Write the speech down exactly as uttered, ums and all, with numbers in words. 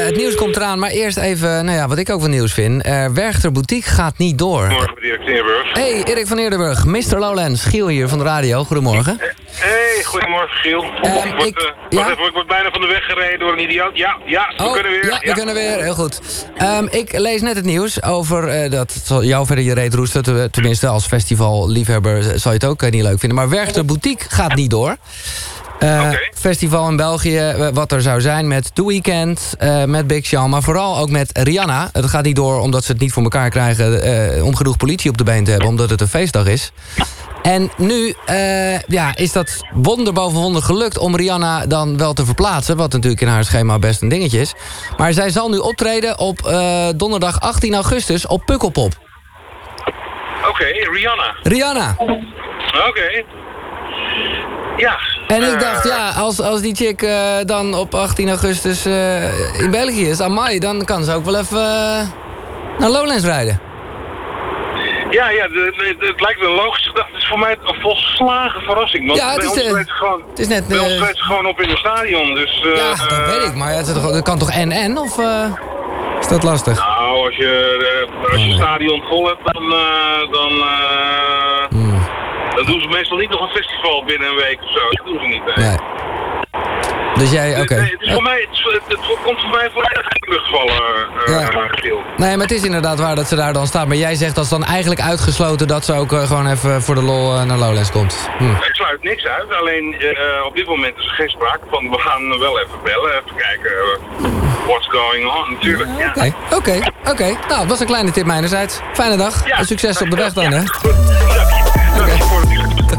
het nieuws komt eraan, maar eerst even, nou ja, wat ik ook van nieuws vind. Uh, Werchter Boutique gaat niet door. Goedemorgen, Erik van Eerdenburg. Hey, Erik van Eerdenburg, mister Lowlands, Giel hier van de radio. Goedemorgen. Hey, goedemorgen, Giel. Um, word, ik, uh, ja? wacht even, ik word bijna van de weg gereden door een idioot. Ja, ja, we oh, kunnen weer. Ja, we ja. kunnen weer, heel goed. Um, ik lees net het nieuws over uh, dat zal jou verder je reet roesten. Tenminste, als festivalliefhebber zal je het ook uh, niet leuk vinden. Maar Werchter Boutique gaat niet door. Uh, Okay. Festival in België, wat er zou zijn met The Weeknd, uh, met Big Sean, maar vooral ook met Rihanna. Het gaat niet door omdat ze het niet voor elkaar krijgen uh, om genoeg politie op de been te hebben, omdat het een feestdag is. En nu uh, ja, is dat wonder boven wonder gelukt om Rihanna dan wel te verplaatsen, wat natuurlijk in haar schema best een dingetje is. Maar zij zal nu optreden op uh, donderdag achttien augustus op Pukkelpop. Oké, okay, Rihanna. Rihanna. Oké. Okay. Ja. En ik uh, dacht, ja, als, als die chick uh, dan op achttien augustus uh, in België is, amai, dan kan ze ook wel even uh, naar Lowlands rijden. Ja, ja, de, de, de, het lijkt me logisch. Dat is voor mij een volslagen verrassing. Want ja, het bij is, ons uh, treedt gewoon, het is net... bij ons Uh, treedt ze gewoon op in het stadion, dus... Uh, ja, dat uh, weet ik, maar het, dat kan toch en-en, of uh, is dat lastig? Nou, als je, uh, als je het stadion vol hebt, dan... Uh, dan uh, hmm. Dan doen ze meestal niet nog een festival binnen een week of zo. Dat doen ze niet. Hè. Nee. Dus jij, oké. Okay. Nee, het, is voor mij, het, het, het komt voor mij volledig in de lucht vallen, uh, ja. uh, Nee, maar het is inderdaad waar dat ze daar dan staat. Maar jij zegt dat is dan eigenlijk uitgesloten dat ze ook uh, gewoon even voor de lol uh, naar Lowlands komt. Hm. Ik sluit niks uit, alleen uh, op dit moment is er geen sprake van. We gaan wel even bellen, even kijken uh, what's going on, natuurlijk. Oké, okay. ja. oké, okay. oké. Okay. Nou, het was een kleine tip mijnerzijds. Fijne dag Ja. en succes op de weg dan, ja. hè? Goed. Dank je. Dank je voor het